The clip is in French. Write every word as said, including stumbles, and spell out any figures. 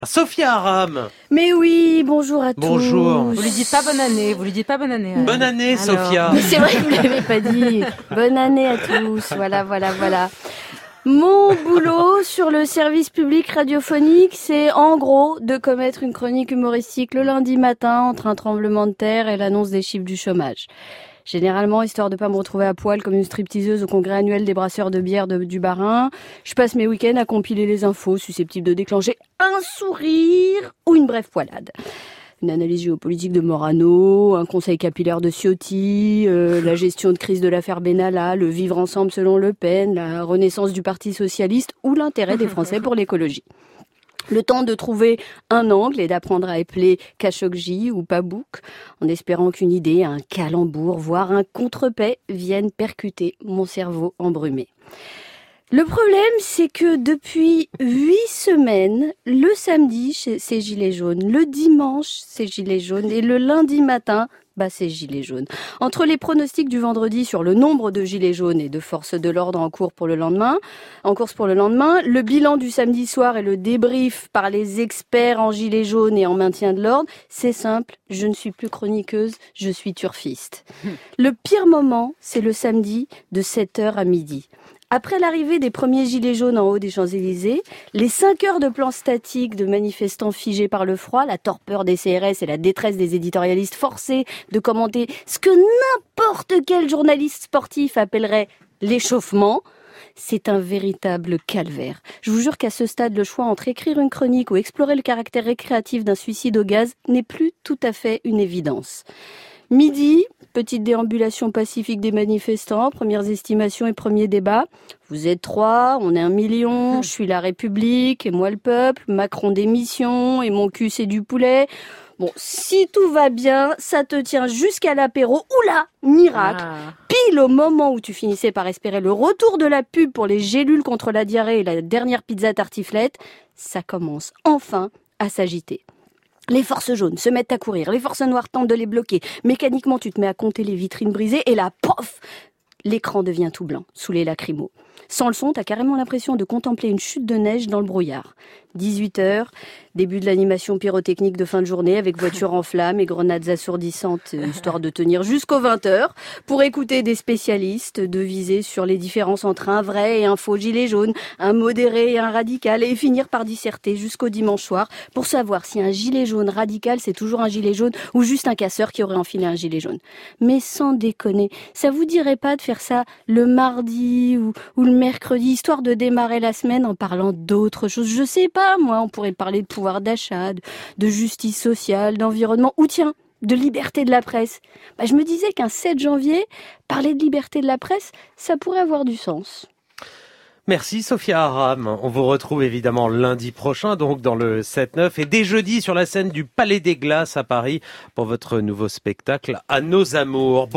Sophia Aram. Mais oui, bonjour à Bonjour. tous. Vous lui dites pas bonne année, vous lui dites pas bonne année. Bonne alors. année, Alors. Sophia. Mais c'est vrai que vous l'avez pas dit. Bonne année à tous. Voilà, voilà, voilà. Mon boulot sur le service public radiophonique, c'est en gros de commettre une chronique humoristique le lundi matin entre un tremblement de terre et l'annonce des chiffres du chômage. Généralement, histoire de pas me retrouver à poil comme une stripteaseuse au congrès annuel des brasseurs de bière de, du Bas-Rhin, je passe mes week-ends à compiler les infos susceptibles de déclencher un sourire ou une brève poilade. Une analyse géopolitique de Morano, un conseil capillaire de Ciotti, euh, la gestion de crise de l'affaire Benalla, le vivre ensemble selon Le Pen, la renaissance du Parti socialiste ou l'intérêt des Français pour l'écologie. Le temps de trouver un angle et d'apprendre à épeler Khashoggi ou Pabouk, en espérant qu'une idée, un calembour, voire un contrepet viennent percuter mon cerveau embrumé. Le problème, c'est que depuis huit semaines, le samedi, c'est gilets jaunes, le dimanche, c'est gilets jaunes, et le lundi matin, bah c'est gilets jaunes. Entre les pronostics du vendredi sur le nombre de gilets jaunes et de forces de l'ordre en cours pour le lendemain, en course pour le lendemain, le bilan du samedi soir et le débrief par les experts en gilets jaunes et en maintien de l'ordre, c'est simple, je ne suis plus chroniqueuse, je suis turfiste. Le pire moment, c'est le samedi de sept heures à midi. Après l'arrivée des premiers gilets jaunes en haut des Champs-Élysées, les cinq heures de plan statique de manifestants figés par le froid, la torpeur des C R S et la détresse des éditorialistes forcés de commenter ce que n'importe quel journaliste sportif appellerait l'échauffement, c'est un véritable calvaire. Je vous jure qu'à ce stade, le choix entre écrire une chronique ou explorer le caractère récréatif d'un suicide au gaz n'est plus tout à fait une évidence. Midi, petite déambulation pacifique des manifestants, premières estimations et premiers débats. Vous êtes trois, on est un million, je suis la République et moi le peuple, Macron démission et mon cul c'est du poulet. Bon, si tout va bien, ça te tient jusqu'à l'apéro. Oula, miracle. Ah. Pile au moment où tu finissais par espérer le retour de la pub pour les gélules contre la diarrhée et la dernière pizza tartiflette, ça commence enfin à s'agiter. Les forces jaunes se mettent à courir, les forces noires tentent de les bloquer. Mécaniquement, tu te mets à compter les vitrines brisées et là, pof, l'écran devient tout blanc, sous les lacrymos. Sans le son, t'as carrément l'impression de contempler une chute de neige dans le brouillard. dix-huit heures, début de l'animation pyrotechnique de fin de journée avec voitures en flammes et grenades assourdissantes, histoire de tenir jusqu'aux vingt heures, pour écouter des spécialistes deviser sur les différences entre un vrai et un faux gilet jaune, un modéré et un radical, et finir par disserter jusqu'au dimanche soir pour savoir si un gilet jaune radical c'est toujours un gilet jaune ou juste un casseur qui aurait enfilé un gilet jaune. Mais sans déconner, ça vous dirait pas de faire ça le mardi ou, ou le mercredi, histoire de démarrer la semaine en parlant d'autres choses? Je sais pas, moi, on pourrait parler de pouvoir d'achat, de, de justice sociale, d'environnement, ou tiens, de liberté de la presse. Bah, je me disais qu'un sept janvier, parler de liberté de la presse, ça pourrait avoir du sens. Merci Sophia Aram. On vous retrouve évidemment lundi prochain, donc dans le sept neuf, et dès jeudi sur la scène du Palais des Glaces à Paris pour votre nouveau spectacle À nos amours.